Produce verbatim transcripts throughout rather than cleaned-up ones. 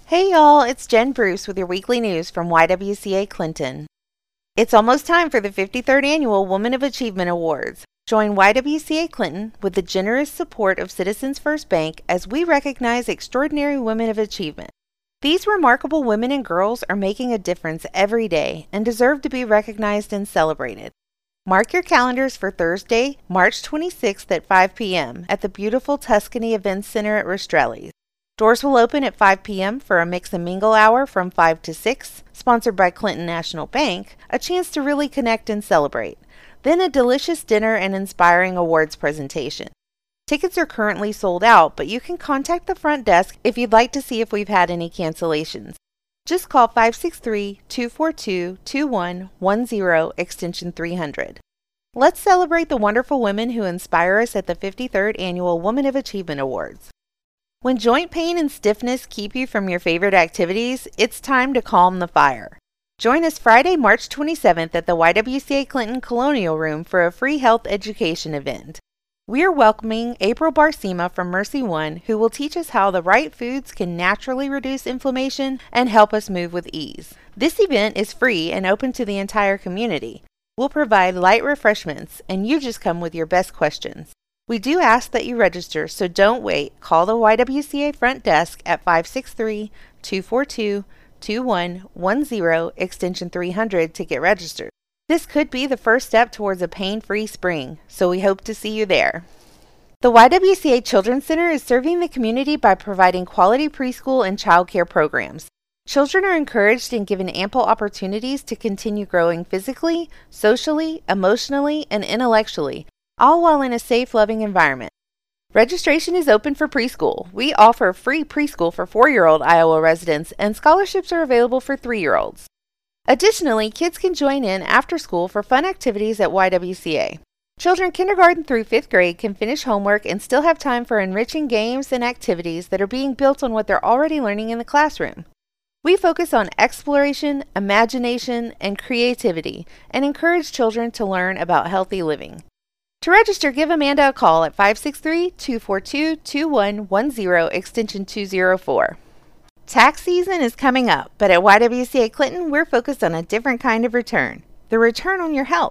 Hey y'all, it's Jen Bruce with your weekly news from Y W C A Clinton. It's almost time for the fifty-third Annual Woman of Achievement Awards. Join Y W C A Clinton with the generous support of Citizens First Bank as we recognize extraordinary women of achievement. These remarkable women and girls are making a difference every day and deserve to be recognized and celebrated. Mark your calendars for Thursday, March twenty-sixth at five p m at the beautiful Tuscany Events Center at Rastrelli's. Doors will open at five p m for a mix and mingle hour from five to six, sponsored by Clinton National Bank, a chance to really connect and celebrate. Then a delicious dinner and inspiring awards presentation. Tickets are currently sold out, but you can contact the front desk if you'd like to see if we've had any cancellations. Just call five six three, two four two, two one one zero extension three hundred. Let's celebrate the wonderful women who inspire us at the fifty-third Annual Woman of Achievement Awards. When joint pain and stiffness keep you from your favorite activities, it's time to calm the fire. Join us Friday, March twenty-seventh at the Y W C A Clinton Colonial Room for a free health education event. We're welcoming April Barcima from Mercy One, who will teach us how the right foods can naturally reduce inflammation and help us move with ease. This event is free and open to the entire community. We'll provide light refreshments, and you just come with your best questions. We do ask that you register, so don't wait. Call the Y W C A front desk at five six three, two four two, two one one zero extension three hundred to get registered. This could be the first step towards a pain-free spring, so we hope to see you there. The Y W C A Children's Center is serving the community by providing quality preschool and child care programs. Children are encouraged and given ample opportunities to continue growing physically, socially, emotionally, and intellectually, all while in a safe, loving environment. Registration is open for preschool. We offer free preschool for four-year-old Iowa residents, and scholarships are available for three-year-olds. Additionally, kids can join in after school for fun activities at Y W C A. Children kindergarten through fifth grade can finish homework and still have time for enriching games and activities that are being built on what they're already learning in the classroom. We focus on exploration, imagination, and creativity, and encourage children to learn about healthy living. To register, give Amanda a call at five six three, two four two, two one one zero extension two zero four. Tax season is coming up, but at Y W C A Clinton, we're focused on a different kind of return, the return on your health.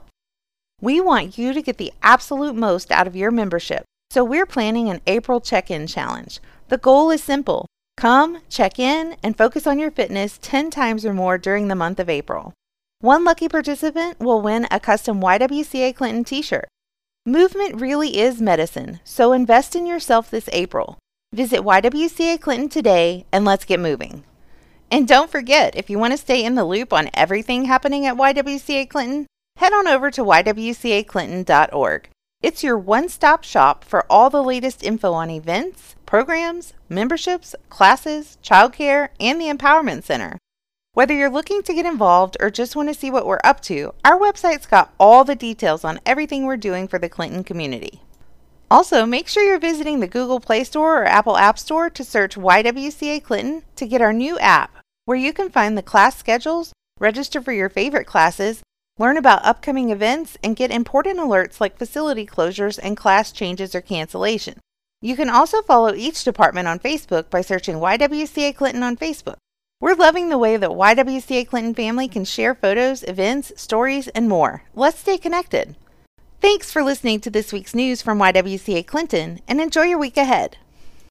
We want you to get the absolute most out of your membership, so we're planning an April check-in challenge. The goal is simple. Come, check in, and focus on your fitness ten times or more during the month of April. One lucky participant will win a custom Y W C A Clinton t-shirt. Movement really is medicine, so invest in yourself this April. Visit Y W C A Clinton today and let's get moving. And don't forget, if you want to stay in the loop on everything happening at Y W C A Clinton, head on over to y w c a clinton dot org. It's your one-stop shop for all the latest info on events, programs, memberships, classes, childcare, and the Empowerment Center. Whether you're looking to get involved or just want to see what we're up to, our website's got all the details on everything we're doing for the Clinton community. Also, make sure you're visiting the Google Play Store or Apple App Store to search Y W C A Clinton to get our new app, where you can find the class schedules, register for your favorite classes, learn about upcoming events, and get important alerts like facility closures and class changes or cancellation. You can also follow each department on Facebook by searching Y W C A Clinton on Facebook. We're loving the way that Y W C A Clinton family can share photos, events, stories, and more. Let's stay connected. Thanks for listening to this week's news from Y W C A Clinton, and enjoy your week ahead.